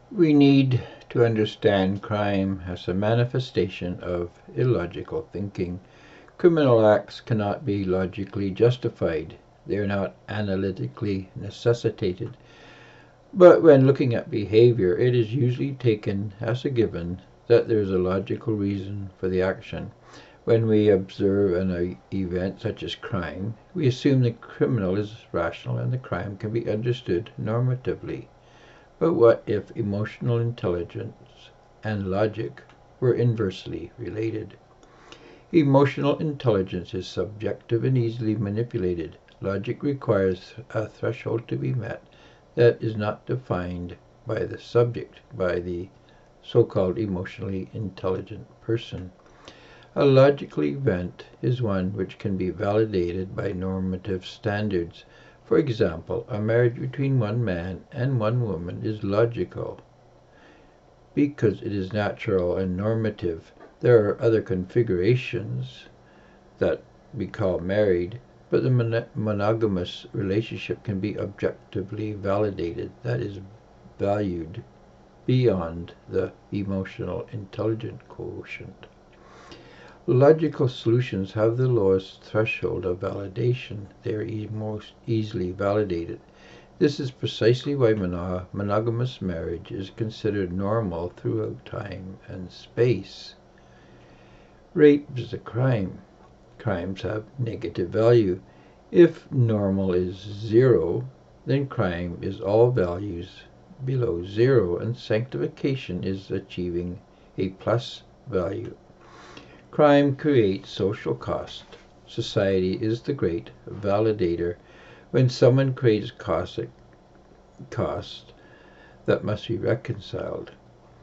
We need to understand crime as a manifestation of illogical thinking. Criminal acts cannot be logically justified. They are not analytically necessitated. But when looking at behavior, it is usually taken as a given that there is a logical reason for the action. When we observe an event such as crime, we assume the criminal is rational and the crime can be understood normatively. But what if emotional intelligence and logic were inversely related? Emotional intelligence is subjective and easily manipulated. Logic requires a threshold to be met that is not defined by the subject, by the so-called emotionally intelligent person. A logical event is one which can be validated by normative standards. For example, a marriage between one man and one woman is logical because it is natural and normative. There are other configurations that we call married, but the monogamous relationship can be objectively validated, that is, valued beyond the emotional intelligence quotient. Logical solutions have the lowest threshold of validation. They are most easily validated. This is precisely why monogamous marriage is considered normal throughout time and space. Rape is a crime. Crimes have negative value. If normal is 0, then crime is all values below 0, and sanctification is achieving a plus value. Crime creates social cost. Society is the great validator. When someone creates cost that must be reconciled.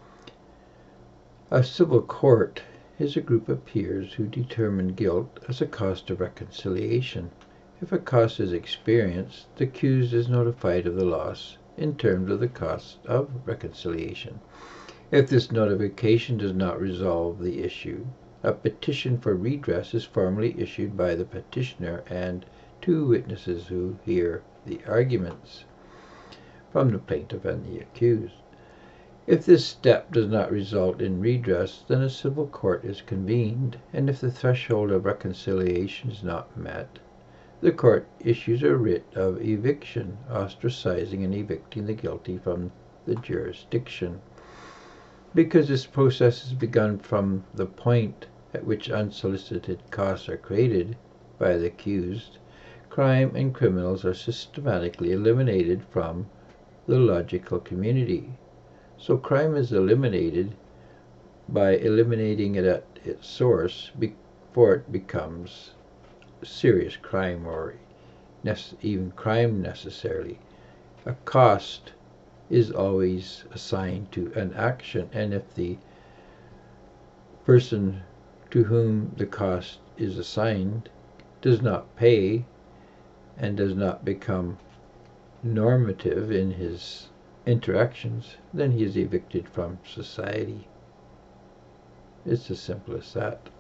A civil court is a group of peers who determine guilt as a cost of reconciliation. If a cost is experienced, the accused is notified of the loss in terms of the cost of reconciliation. If this notification does not resolve the issue, a petition for redress is formally issued by the petitioner and 2 witnesses who hear the arguments from the plaintiff and the accused. If this step does not result in redress, then a civil court is convened, and if the threshold of reconciliation is not met, the court issues a writ of eviction, ostracizing and evicting the guilty from the jurisdiction. Because this process is begun from the point at which unsolicited costs are created by the accused, crime and criminals are systematically eliminated from the logical community. So crime is eliminated by eliminating it at its source before it becomes serious crime or even crime necessarily. A cost is always assigned to an action, and if the person to whom the cost is assigned does not pay and does not become normative in his interactions, then he is evicted from society. It's as simple as that.